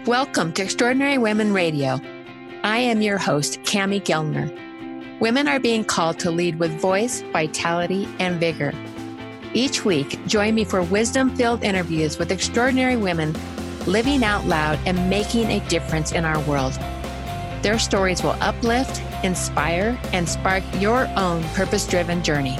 Welcome to Extraordinary Women Radio. I am your host, Cami Gellner. Women are being called to lead with voice, vitality, and vigor. Each week, join me for wisdom-filled interviews with extraordinary women living out loud and making a difference in our world. Their stories will uplift, inspire, and spark your own purpose-driven journey.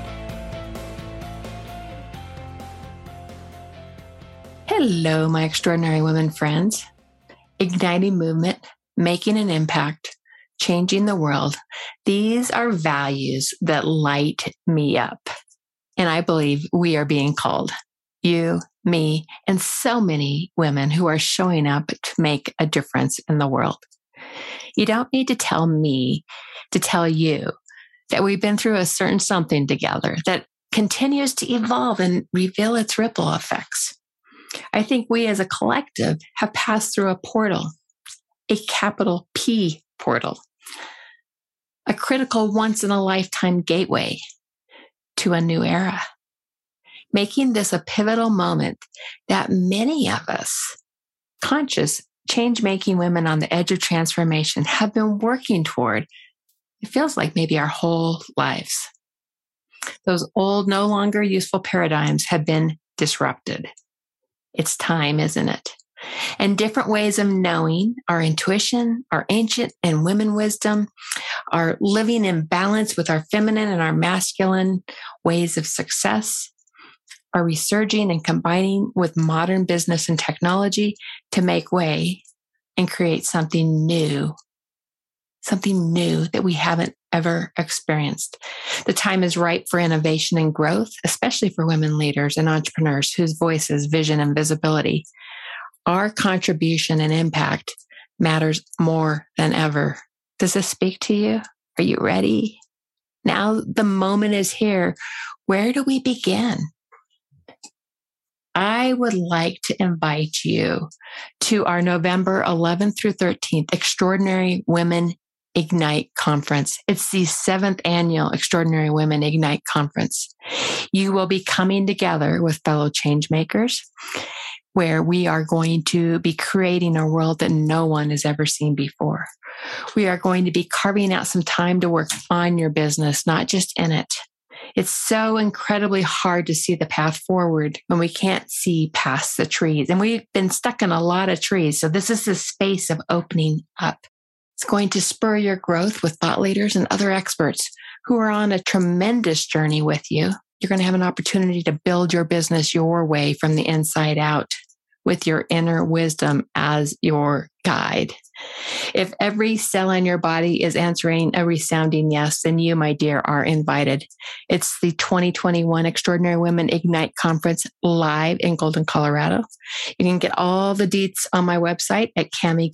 Hello, my extraordinary women friends. Igniting movement, making an impact, changing the world. These are values that light me up. And I believe we are being called, you, me, and so many women who are showing up to make a difference in the world. You don't need to tell me to tell you that we've been through a certain something together that continues to evolve and reveal its ripple effects. I think we as a collective have passed through a portal, a capital P portal, a critical once-in-a-lifetime gateway to a new era, making this a pivotal moment that many of us, conscious, change-making women on the edge of transformation, have been working toward. It feels like maybe our whole lives. Those old, no longer useful paradigms have been disrupted. It's time, isn't it? And different ways of knowing our intuition, our ancient and women wisdom, our living in balance with our feminine and our masculine ways of success, are resurging and combining with modern business and technology to make way and create something new that we haven't ever experienced. The time is ripe for innovation and growth, especially for women leaders and entrepreneurs whose voices, vision, and visibility, our contribution and impact matters more than ever. Does this speak to you? Are you ready? Now the moment is here. Where do we begin? I would like to invite you to our November 11th through 13th Extraordinary Women Ignite Conference. It's the 7th annual Extraordinary Women Ignite Conference. You will be coming together with fellow change makers, where we are going to be creating a world that no one has ever seen before. We are going to be carving out some time to work on your business, not just in it. It's so incredibly hard to see the path forward when we can't see past the trees. And we've been stuck in a lot of trees. So this is the space of opening up. It's going to spur your growth with thought leaders and other experts who are on a tremendous journey with you. You're going to have an opportunity to build your business your way from the inside out with your inner wisdom as your guide. If every cell in your body is answering a resounding yes, then you, my dear, are invited. It's the 2021 Extraordinary Women Ignite Conference live in Golden, Colorado. You can get all the deets on my website at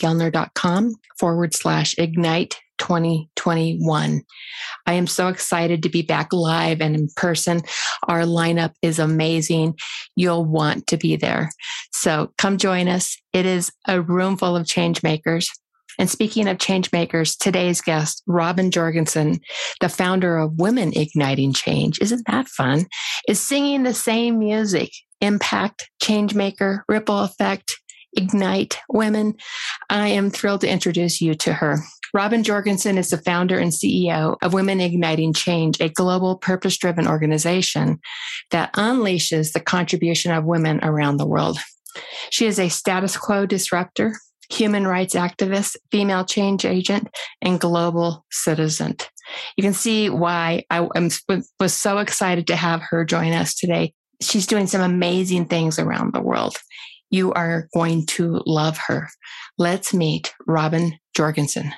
camigellner.com/ignite 2021. I am so excited to be back live and in person. Our lineup is amazing. You'll want to be there. So come join us. It is a room full of change makers. And speaking of change makers, today's guest, Robin Jorgensen, the founder of Women Igniting Change, isn't that fun? Is singing the same music, impact, change maker, ripple effect, ignite women. I am thrilled to introduce you to her. Robin Jorgensen is the founder and CEO of Women Igniting Change, a global purpose-driven organization that unleashes the contribution of women around the world. She is a status quo disruptor, human rights activist, female change agent, and global citizen. You can see why I was so excited to have her join us today. She's doing some amazing things around the world. You are going to love her. Let's meet Robin Jorgensen.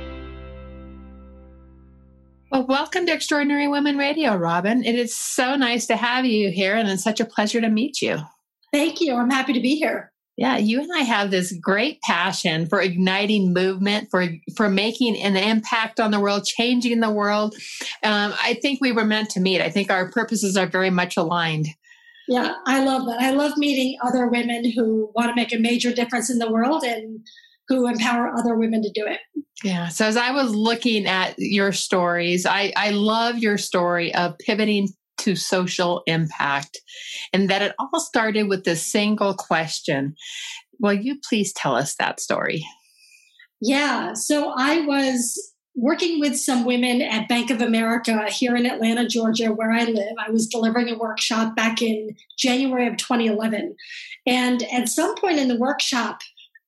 Well, welcome to Extraordinary Women Radio, Robin. It is so nice to have you here, and it's such a pleasure to meet you. Thank you. I'm happy to be here. Yeah, you and I have this great passion for igniting movement, for making an impact on the world, changing the world. I think we were meant to meet. I think our purposes are very much aligned. Yeah, I love that. I love meeting other women who want to make a major difference in the world and who empower other women to do it. Yeah. So as I was looking at your stories, I love your story of pivoting to social impact, and that it all started with this single question. Will you please tell us that story? Yeah. So I was working with some women at Bank of America here in Atlanta, Georgia, where I live. I was delivering a workshop back in January of 2011. And at some point in the workshop,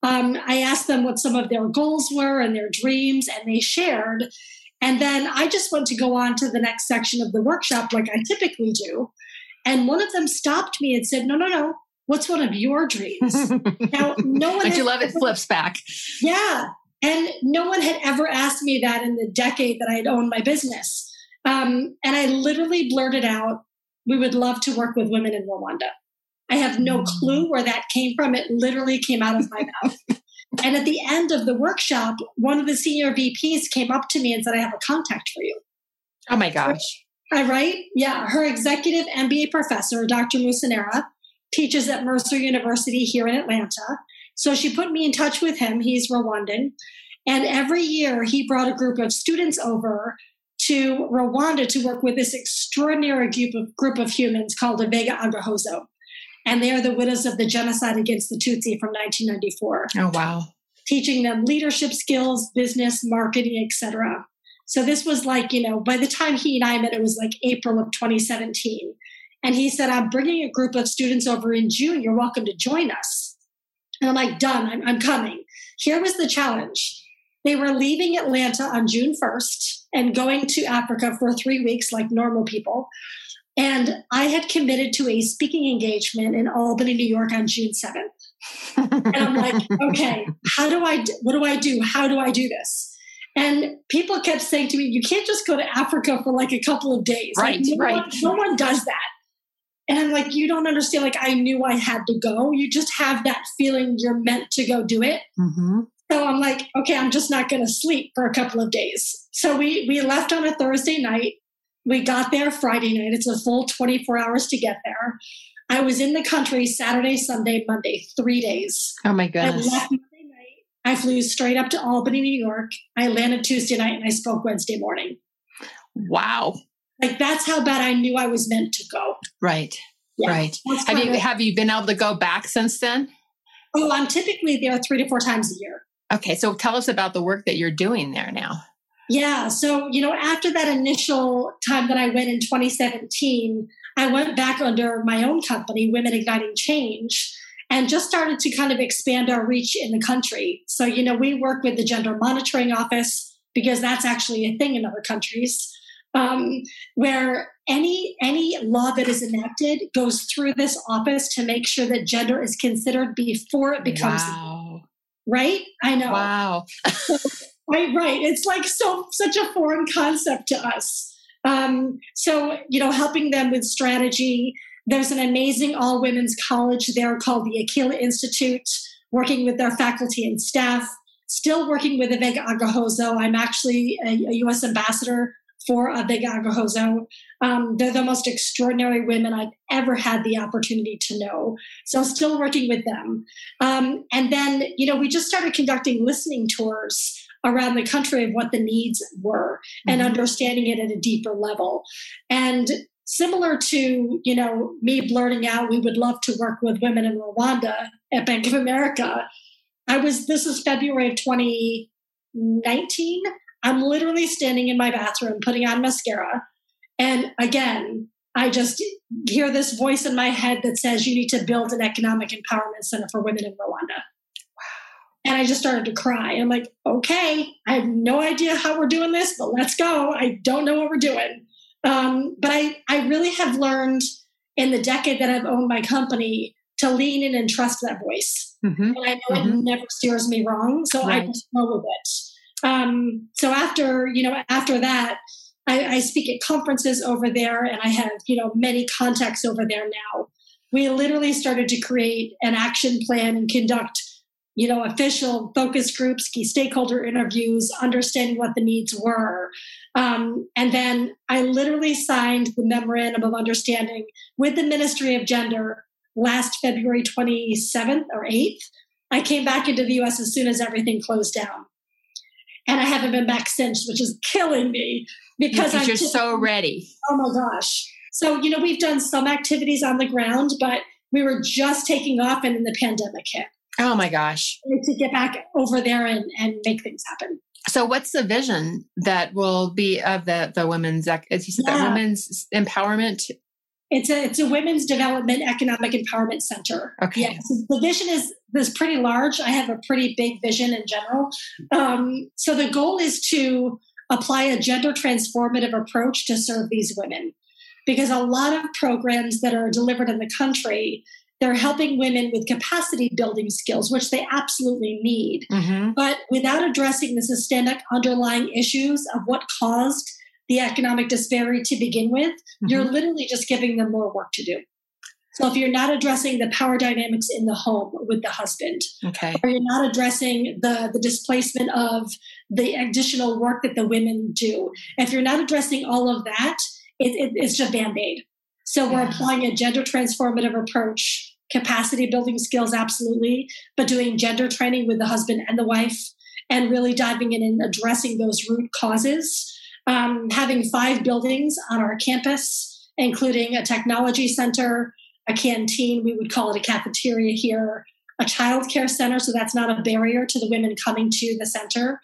I asked them what some of their goals were and their dreams, and they shared. And then I just went to go on to the next section of the workshop like I typically do. And one of them stopped me and said, no. What's one of your dreams? Now, no one. Don't you love it? Flips back. Yeah. And no one had ever asked me that in the decade that I had owned my business. And I literally blurted out, we would love to work with women in Rwanda. I have no clue where that came from. It literally came out of my mouth. And at the end of the workshop, one of the senior VPs came up to me and said, I have a contact for you. Oh my gosh. Right? Yeah. Her executive MBA professor, Dr. Musanera, teaches at Mercer University here in Atlanta. So she put me in touch with him. He's Rwandan. And every year he brought a group of students over to Rwanda to work with this extraordinary group of humans called the Vega Agahozo. And they are the widows of the genocide against the Tutsi from 1994. Oh, wow. Teaching them leadership skills, business, marketing, etc. So this was like, by the time he and I met, it was like April of 2017. And he said, I'm bringing a group of students over in June. You're welcome to join us. And I'm like, done, I'm coming. Here was the challenge. They were leaving Atlanta on June 1st and going to Africa for 3 weeks like normal people. And I had committed to a speaking engagement in Albany, New York on June 7th. And I'm like, okay, what do I do? How do I do this? And people kept saying to me, you can't just go to Africa for like a couple of days. Right, right. No one does that. And I'm like, you don't understand. Like, I knew I had to go. You just have that feeling you're meant to go do it. Mm-hmm. So I'm like, okay, I'm just not going to sleep for a couple of days. So we left on a Thursday night. We got there Friday night. It's a full 24 hours to get there. I was in the country Saturday, Sunday, Monday, 3 days. Oh my goodness. I left Monday night. I flew straight up to Albany, New York. I landed Tuesday night and I spoke Wednesday morning. Wow. Like, that's how bad I knew I was meant to go. Right. Yeah. Right. Have you been able to go back since then? Oh, I'm typically there 3 to 4 times a year. Okay. So tell us about the work that you're doing there now. Yeah. So, after that initial time that I went in 2017, I went back under my own company, Women Igniting Change, and just started to kind of expand our reach in the country. So, we work with the Gender Monitoring Office because that's actually a thing in other countries. Where any law that is enacted goes through this office to make sure that gender is considered before it becomes right. I know. Wow. Right. It's like such a foreign concept to us. So helping them with strategy. There's an amazing all women's college there called the Aquila Institute, working with their faculty and staff. Still working with the Vega Agahozo. I'm actually a U.S. ambassador for Vega Agahozo. They're the most extraordinary women I've ever had the opportunity to know. So still working with them. And then, we just started conducting listening tours around the country of what the needs were and understanding it at a deeper level. And similar to, me blurting out, we would love to work with women in Rwanda at Bank of America. This is February of 2019. I'm literally standing in my bathroom, putting on mascara. And again, I just hear this voice in my head that says, you need to build an economic empowerment center for women in Rwanda. Wow. And I just started to cry. I'm like, okay, I have no idea how we're doing this, but let's go. I don't know what we're doing. But I really have learned in the decade that I've owned my company to lean in and trust that voice. Mm-hmm. And I know it never steers me wrong. So I just go with it. So after that, I speak at conferences over there and I have, many contacts over there now. We literally started to create an action plan and conduct, official focus groups, key stakeholder interviews, understanding what the needs were. And then I literally signed the memorandum of understanding with the Ministry of Gender last February 27th or 8th. I came back into the U.S. as soon as everything closed down. And I haven't been back since, which is killing me because you're so ready. Oh my gosh. So, we've done some activities on the ground, but we were just taking off and then the pandemic hit. Oh my gosh. To get back over there and make things happen. So what's the vision that will be of the women's, as you said, the women's empowerment? It's a women's development economic empowerment center. Okay. Yes. The vision is pretty large. I have a pretty big vision in general. So the goal is to apply a gender transformative approach to serve these women, because a lot of programs that are delivered in the country, they're helping women with capacity building skills, which they absolutely need. Mm-hmm. But without addressing the systemic underlying issues of what caused the economic disparity to begin with, you're literally just giving them more work to do. So if you're not addressing the power dynamics in the home with the husband, or you're not addressing the displacement of the additional work that the women do, if you're not addressing all of that, it's just Band-Aid. So we're applying a gender transformative approach, capacity building skills, absolutely, but doing gender training with the husband and the wife, and really diving in and addressing those root causes. Having 5 buildings on our campus, including a technology center, a canteen, we would call it a cafeteria here, a childcare center, so that's not a barrier to the women coming to the center,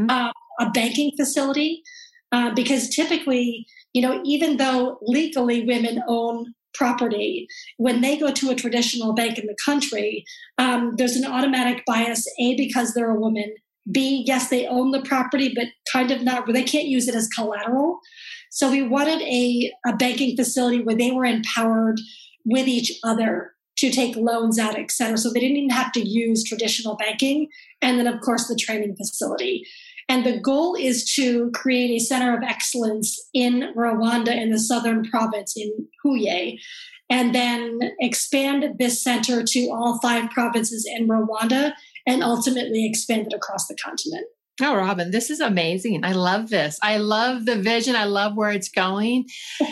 a banking facility, because typically, even though legally women own property, when they go to a traditional bank in the country, there's an automatic bias, A, because they're a woman, B, yes, they own the property, but kind of not, they can't use it as collateral. So we wanted a banking facility where they were empowered with each other to take loans out, et cetera. So they didn't even have to use traditional banking. And then, of course, the training facility. And the goal is to create a center of excellence in Rwanda, in the southern province, in Huye, and then expand this center to all 5 provinces in Rwanda, and ultimately expand it across the continent. Oh, Robin, this is amazing. I love this. I love the vision. I love where it's going.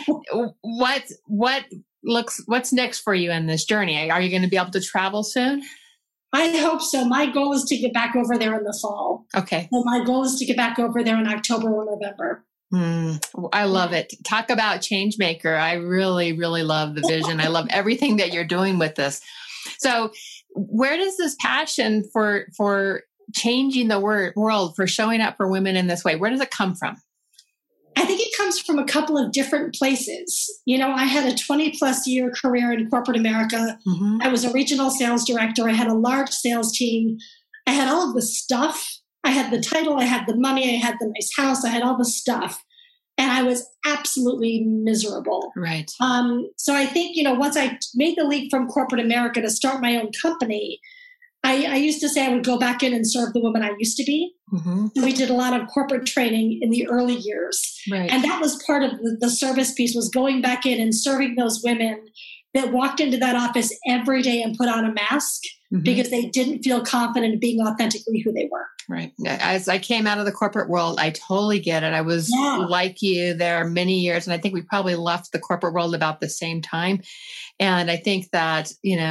What's next for you in this journey? Are you going to be able to travel soon? I hope so. My goal is to get back over there in the fall. Okay. So my goal is to get back over there in October or November. I love it. Talk about change maker. I really, really love the vision. I love everything that you're doing with this. So where does this passion for changing the world, for showing up for women in this way, where does it come from? I think it comes from a couple of different places. I had a 20 plus year career in corporate America. I was a regional sales director. I had a large sales team. I had all of the stuff. I had the title. I had the money. I had the nice house. I had all the stuff. And I was absolutely miserable. Right. So I think, once I made the leap from corporate America to start my own company, I used to say I would go back in and serve the woman I used to be. We did a lot of corporate training in the early years. Right. And that was part of the service piece, was going back in and serving those women that walked into that office every day and put on a mask because they didn't feel confident in being authentically who they were. Right. As I came out of the corporate world, I totally get it. I was like you there many years, and I think we probably left the corporate world about the same time. And I think that,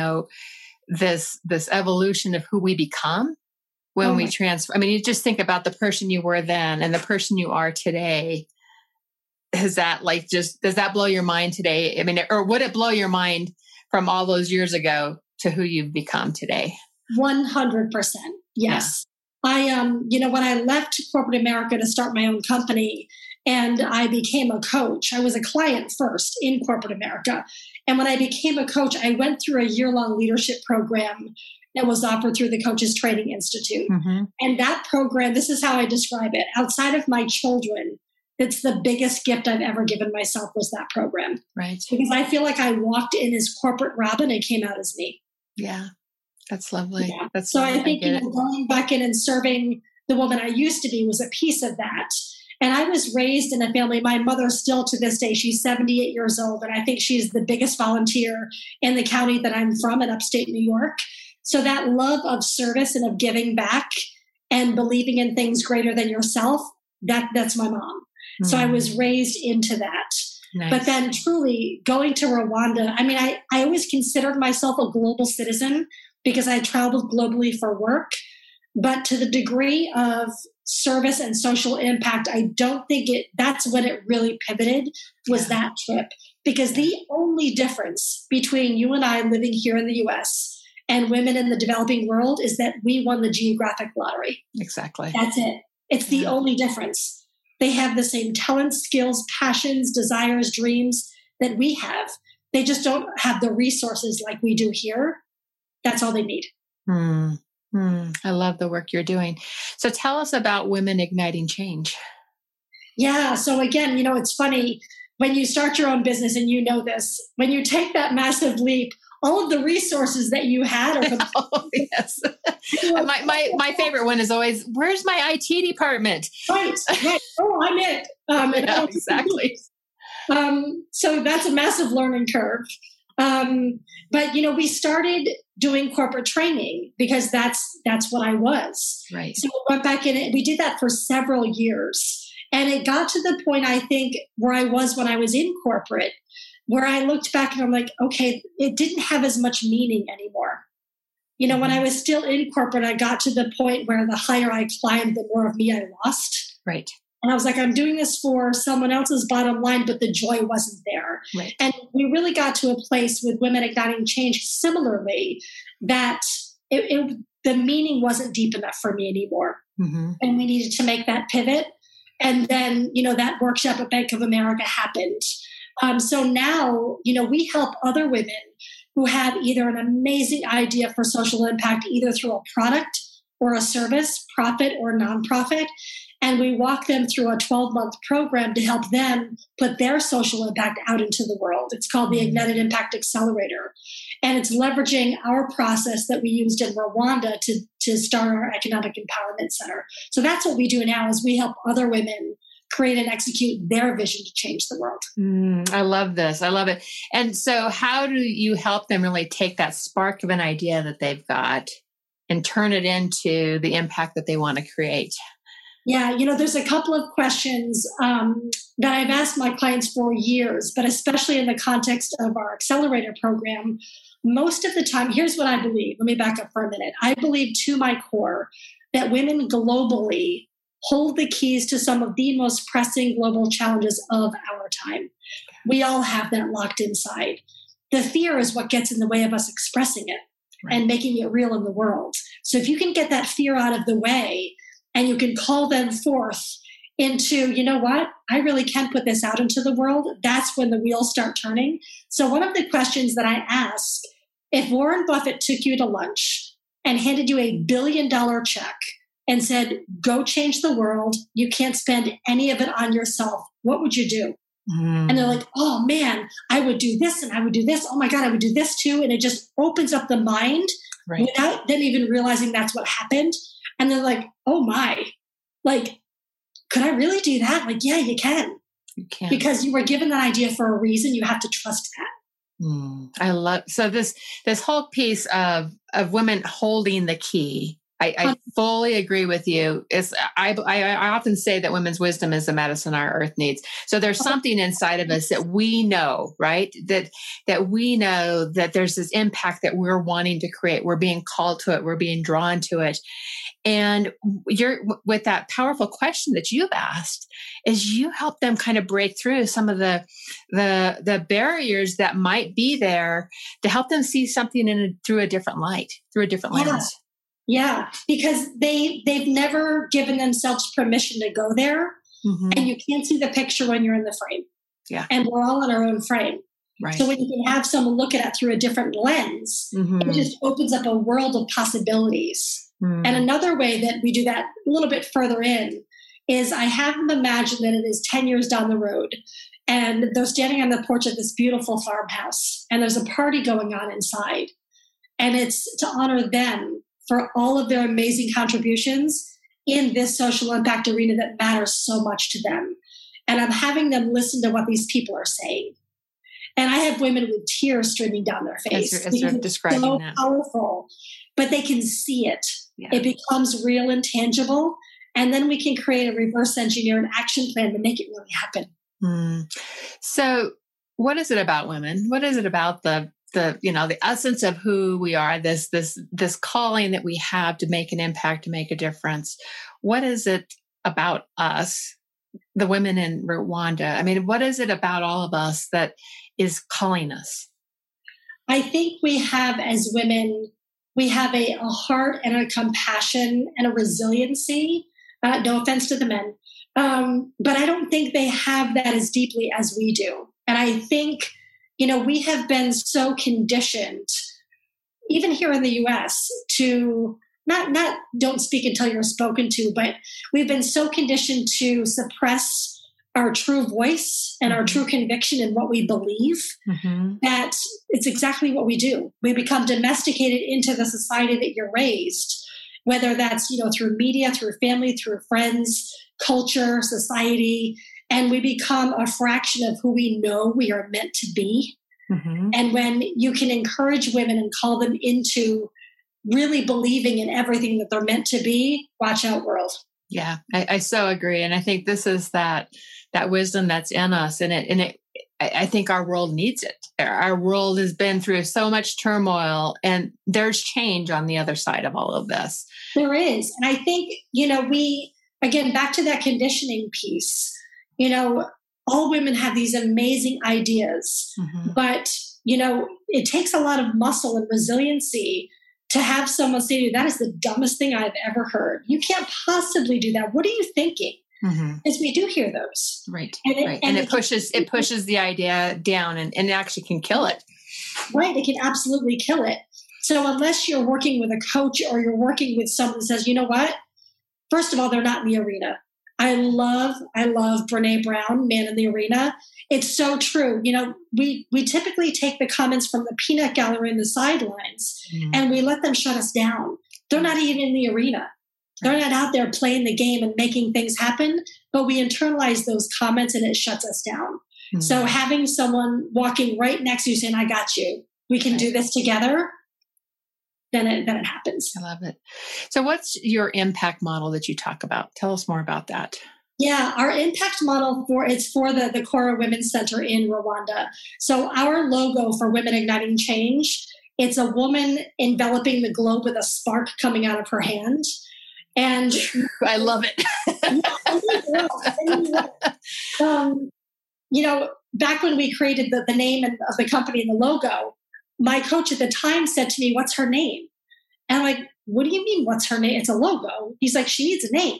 this evolution of who we become when we transfer. I mean, you just think about the person you were then and the person you are today. Does that blow your mind today? I mean, or would it blow your mind from all those years ago to who you've become today? 100%. Yes. Yeah. When I left corporate America to start my own company and I became a coach, I was a client first in corporate America. And when I became a coach, I went through a year-long leadership program that was offered through the Coaches Training Institute. And that program, this is how I describe it, outside of my children, it's the biggest gift I've ever given myself, was that program. Right. Because I feel like I walked in as corporate Robin and came out as me. Yeah. That's lovely. Yeah. That's so lovely. I think going back in and serving the woman I used to be was a piece of that. And I was raised in a family, my mother still to this day, she's 78 years old, and I think she's the biggest volunteer in the county that I'm from in upstate New York. So that love of service and of giving back and believing in things greater than yourself, that's my mom. So I was raised into that. Nice. But then truly going to Rwanda, I mean, I always considered myself a global citizen because I traveled globally for work. But to the degree of service and social impact, I don't think that's when it really pivoted, was that trip. Because the only difference between you and I living here in the US and women in the developing world is that we won the geographic lottery. Exactly. That's it. It's the only difference. They have the same talents, skills, passions, desires, dreams that we have. They just don't have the resources like we do here. That's all they need. I love the work you're doing. So tell us about Women Igniting Change. Yeah. So again, it's funny when you start your own business, and this, when you take that massive leap, all of the resources that you had are yes. My favorite one is always, where's my IT department? Right. Oh, I'm it. Yeah, exactly. So that's a massive learning curve. But we started doing corporate training because that's what I was. Right. So we went back in it. We did that for several years. And it got to the point, I think, where I was when I was in corporate, where I looked back and I'm like, okay, it didn't have as much meaning anymore. When I was still in corporate, I got to the point where the higher I climbed, the more of me I lost. Right. And I was like, I'm doing this for someone else's bottom line, but the joy wasn't there. Right. And we really got to a place with Women Igniting Change similarly that the meaning wasn't deep enough for me anymore. And we needed to make that pivot. And then, that workshop at Bank of America happened. So now, we help other women who have either an amazing idea for social impact, either through a product or a service, profit or nonprofit. And we walk them through a 12-month program to help them put their social impact out into the world. It's called the Ignited Impact Accelerator. And it's leveraging our process that we used in Rwanda to start our Economic Empowerment Center. So that's what we do now, is we help other women create and execute their vision to change the world. I love this. I love it. And so how do you help them really take that spark of an idea that they've got and turn it into the impact that they want to create? Yeah, there's a couple of questions that I've asked my clients for years, but especially in the context of our accelerator program, most of the time, here's what I believe. Let me back up for a minute. I believe to my core that women globally hold the keys to some of the most pressing global challenges of our time. We all have that locked inside. The fear is what gets in the way of us expressing it and making it real in the world. So if you can get that fear out of the way, and you can call them forth into, what? I really can put this out into the world. That's when the wheels start turning. So one of the questions that I ask, if Warren Buffett took you to lunch and handed you $1 billion check and said, go change the world, you can't spend any of it on yourself, what would you do? And they're like, oh man, I would do this and I would do this. Oh my God, I would do this too. And it just opens up the mind without them even realizing that's what happened. And they're like, oh my, could I really do that? Yeah, you can. You can. Because you were given that idea for a reason. You have to trust that. I love, so this whole piece of women holding the key. I fully agree with you. I often say that women's wisdom is the medicine our earth needs. So there's something inside of us that we know, right? That we know that there's this impact that we're wanting to create. We're being called to it. We're being drawn to it. And with that powerful question that you've asked, is you help them kind of break through some of the barriers that might be there to help them see something through a different light, through a different lens. Yeah, because they've never given themselves permission to go there, and you can't see the picture when you're in the frame. Yeah, and we're all in our own frame. Right. So when you can have someone look at it through a different lens, it just opens up a world of possibilities. And another way that we do that a little bit further in is I have them imagine that it is 10 years down the road, and they're standing on the porch of this beautiful farmhouse, and there's a party going on inside, and it's to honor them for all of their amazing contributions in this social impact arena that matters so much to them. And I'm having them listen to what these people are saying. And I have women with tears streaming down their face. As you're describing so that. Powerful, but they can see it. Yeah. It becomes real and tangible. And then we can create a reverse engineer an action plan to make it really happen. So what is it about women? What is it about the essence of who we are, this calling that we have to make an impact, to make a difference? What is it about us, the women in Rwanda? I mean, what is it about all of us that is calling us? I think we have, as women, We have a heart and a compassion and a resiliency. No offense to the men. But I don't think they have that as deeply as we do. And I think, we have been so conditioned, even here in the US, to not don't speak until you're spoken to, but we've been so conditioned to suppress our true voice and our true conviction in what we believe that it's exactly what we do. We become domesticated into the society that you're raised, whether that's, through media, through family, through friends, culture, society, and we become a fraction of who we know we are meant to be. And when you can encourage women and call them into really believing in everything that they're meant to be, watch out, world. Yeah, I so agree. And I think this is that wisdom that's in us. And I think our world needs it. Our world has been through so much turmoil, and there's change on the other side of all of this. There is. And I think, we, again, back to that conditioning piece, all women have these amazing ideas, but, it takes a lot of muscle and resiliency to have someone say to you, that is the dumbest thing I've ever heard. You can't possibly do that. What are you thinking? As we do hear those. Right. And it pushes the idea down and it actually can kill it. Right. It can absolutely kill it. So unless you're working with a coach or you're working with someone that says, you know what? First of all, they're not in the arena. I love Brene Brown, Man in the Arena. It's so true. We typically take the comments from the peanut gallery in the sidelines and we let them shut us down. They're not even in the arena. They're not out there playing the game and making things happen, but we internalize those comments and it shuts us down. So having someone walking right next to you saying, I got you, we can do this together, then it happens. I love it. So what's your impact model that you talk about? Tell us more about that. Yeah, our impact model it's for the Cora Women's Center in Rwanda. So our logo for Women Igniting Change, it's a woman enveloping the globe with a spark coming out of her hand. And I love it. Back when we created the name of the company and the logo, my coach at the time said to me, what's her name? And I'm like, what do you mean, what's her name? It's a logo. He's like, she needs a name.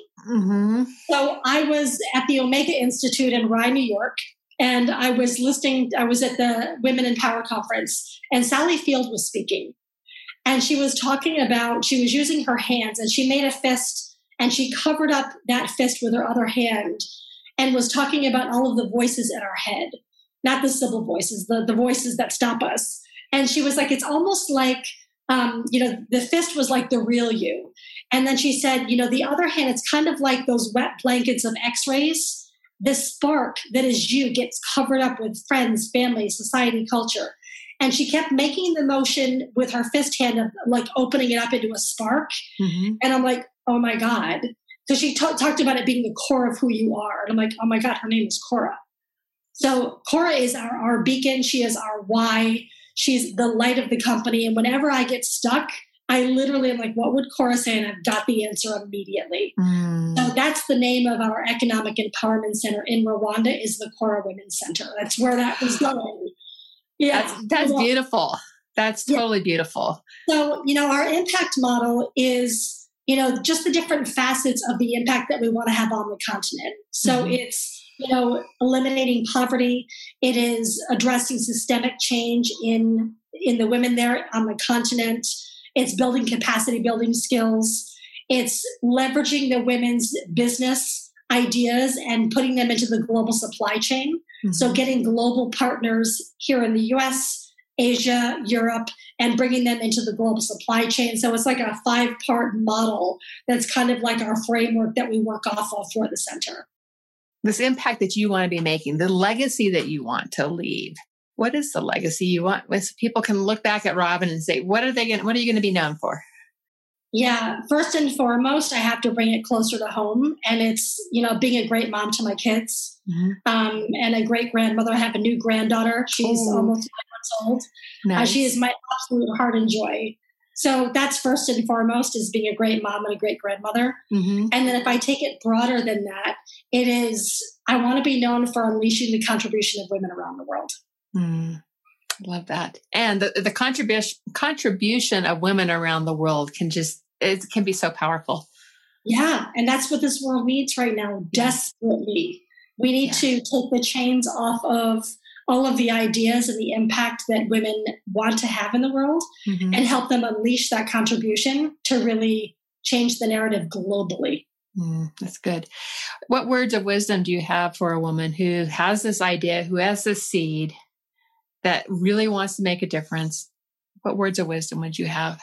So I was at the Omega Institute in Rye, New York, and I was at the Women in Power conference, and Sally Field was speaking. And she was she was using her hands, and she made a fist, and she covered up that fist with her other hand and was talking about all of the voices in our head, not the civil voices, the voices that stop us. And she was like, it's almost like, the fist was like the real you. And then she said, the other hand, it's kind of like those wet blankets of x-rays. This spark that is you gets covered up with friends, family, society, culture. And she kept making the motion with her fist hand of like opening it up into a spark. And I'm like, oh my God. So she talked about it being the core of who you are. And I'm like, oh my God, her name is Cora. So Cora is our beacon. She is our why. She's the light of the company. And whenever I get stuck, I literally am like, what would Cora say? And I've got the answer immediately. So that's the name of our Economic Empowerment Center in Rwanda, is the Cora Women's Center. That's where that was going. Yeah. That's beautiful. That's totally beautiful. So, our impact model is, just the different facets of the impact that we want to have on the continent. So it's, eliminating poverty. It is addressing systemic change in the women there on the continent. It's building capacity building skills. It's leveraging the women's business ideas and putting them into the global supply chain. So getting global partners here in the US, Asia, Europe, and bringing them into the global supply chain. So it's like a 5-part model that's kind of like our framework that we work off of for the center. This impact that you want to be making, the legacy that you want to leave. What is the legacy you want? People can look back at Robin and say, what are you going to be known for? Yeah, first and foremost, I have to bring it closer to home. And it's, being a great mom to my kids and a great grandmother. I have a new granddaughter. She's almost 9 months old. Nice. She is my absolute heart and joy. So that's first and foremost, is being a great mom and a great grandmother. And then if I take it broader than that, it is, I want to be known for unleashing the contribution of women around the world. Love that. And the contribution of women around the world it can be so powerful. Yeah. And that's what this world needs right now, desperately. We need to take the chains off of all of the ideas and the impact that women want to have in the world and help them unleash that contribution to really change the narrative globally. That's good. What words of wisdom do you have for a woman who has this idea, who has this seed that really wants to make a difference? What words of wisdom would you have?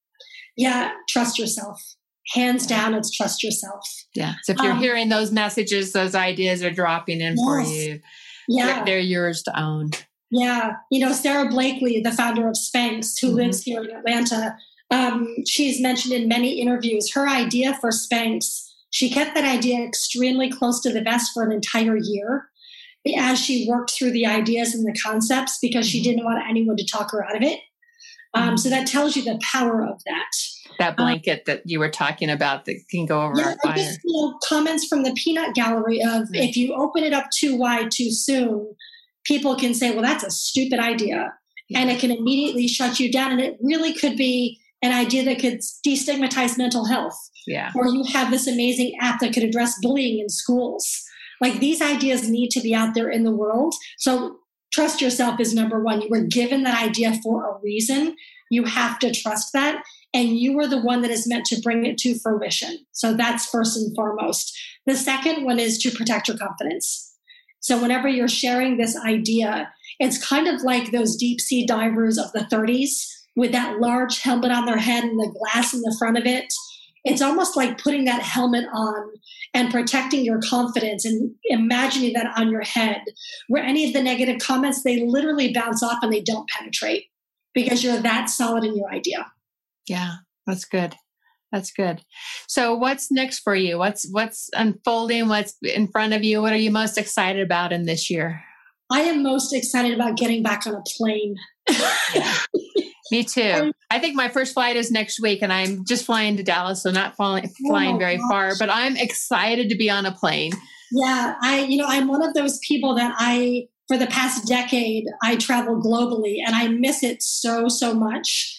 Yeah, trust yourself. Hands down, it's trust yourself. Yeah. So if you're hearing those messages, those ideas are dropping in for you. Yeah. They're yours to own. Yeah. Sarah Blakely, the founder of Spanx, who lives here in Atlanta, she's mentioned in many interviews, her idea for Spanx, she kept that idea extremely close to the vest for an entire year as she worked through the ideas and the concepts because she didn't want anyone to talk her out of it. So that tells you the power of that. That blanket that you were talking about that can go over a fire. Just, comments from the peanut gallery of if you open it up too wide too soon, people can say, well, that's a stupid idea. Yeah. And it can immediately shut you down. And it really could be an idea that could destigmatize mental health. Yeah. Or you have this amazing app that could address bullying in schools. Like these ideas need to be out there in the world. So trust yourself is number one. You were given that idea for a reason. You have to trust that. And you are the one that is meant to bring it to fruition. So that's first and foremost. The second one is to protect your confidence. So whenever you're sharing this idea, it's kind of like those deep sea divers of the 30s with that large helmet on their head and the glass in the front of it. It's almost like putting that helmet on and protecting your confidence and imagining that on your head, where any of the negative comments, they literally bounce off and they don't penetrate because you're that solid in your idea. Yeah, that's good. That's good. So what's next for you? What's unfolding? What's in front of you? What are you most excited about in this year? I am most excited about getting back on a plane. Yeah. Me too. I think my first flight is next week and I'm just flying to Dallas, so not flying very far, but I'm excited to be on a plane. Yeah. I'm one of those people that for the past decade, I travel globally and I miss it so, so much.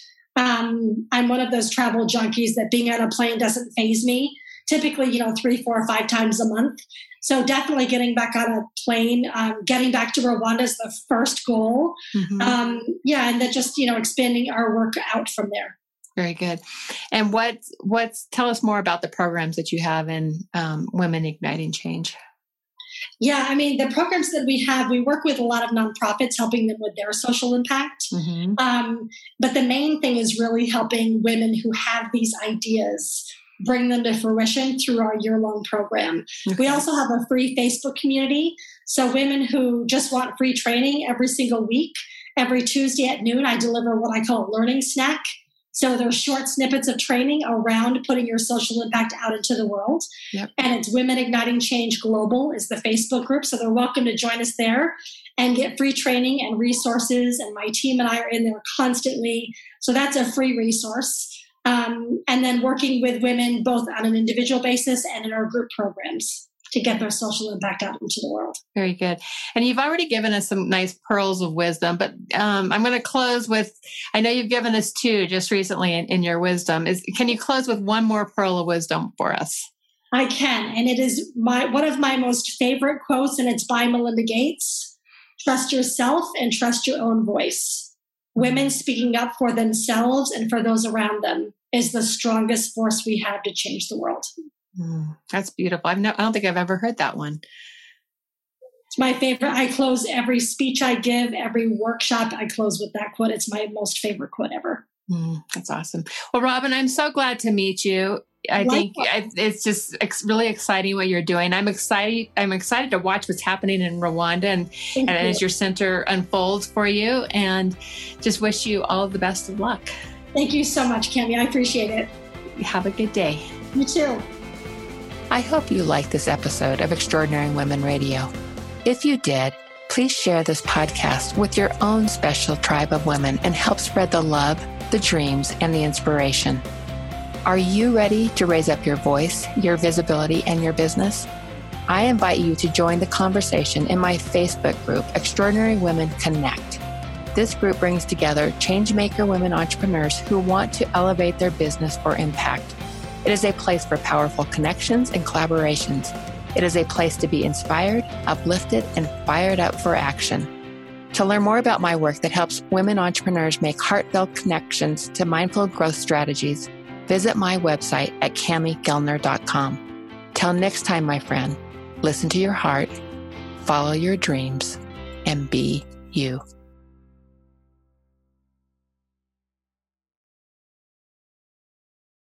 I'm one of those travel junkies that being on a plane doesn't faze me. Typically, 3, 4, 5 times a month. So definitely getting back on a plane, getting back to Rwanda is the first goal. And then just, expanding our work out from there. Very good. And tell us more about the programs that you have in Women Igniting Change. Yeah, I mean, the programs that we have, we work with a lot of nonprofits, helping them with their social impact. But the main thing is really helping women who have these ideas, bring them to fruition through our year-long program. Okay. We also have a free Facebook community. So women who just want free training every single week, every Tuesday at noon, I deliver what I call a learning snack. So there's short snippets of training around putting your social impact out into the world. Yep. And it's Women Igniting Change Global is the Facebook group. So they're welcome to join us there and get free training and resources. And my team and I are in there constantly. So that's a free resource. And then working with women both on an individual basis and in our group programs to get their social impact out into the world. Very good. And you've already given us some nice pearls of wisdom, but I'm going to close with, I know you've given us 2 just recently in your wisdom. Can you close with one more pearl of wisdom for us? I can. And it is one of my most favorite quotes, and it's by Melinda Gates. Trust yourself and trust your own voice. Women speaking up for themselves and for those around them is the strongest force we have to change the world. That's beautiful. I don't think I've ever heard that one. It's my favorite. I close every speech I give, every workshop, I close with that quote. It's my most favorite quote ever. That's awesome. Well, Robin, I'm so glad to meet you. I think it's just really exciting what you're doing. I'm excited to watch what's happening in Rwanda and as your center unfolds for you, and just wish you all the best of luck. Thank you so much, Cami. I appreciate it. Have a good day. You too. I hope you liked this episode of Extraordinary Women Radio. If you did, please share this podcast with your own special tribe of women and help spread the love, the dreams, and the inspiration. Are you ready to raise up your voice, your visibility, and your business? I invite you to join the conversation in my Facebook group, Extraordinary Women Connect. This group brings together changemaker women entrepreneurs who want to elevate their business for impact. It is a place for powerful connections and collaborations. It is a place to be inspired, uplifted, and fired up for action. To learn more about my work that helps women entrepreneurs make heartfelt connections to mindful growth strategies, visit my website at CamiGellner.com. Till next time, my friend, listen to your heart, follow your dreams, and be you.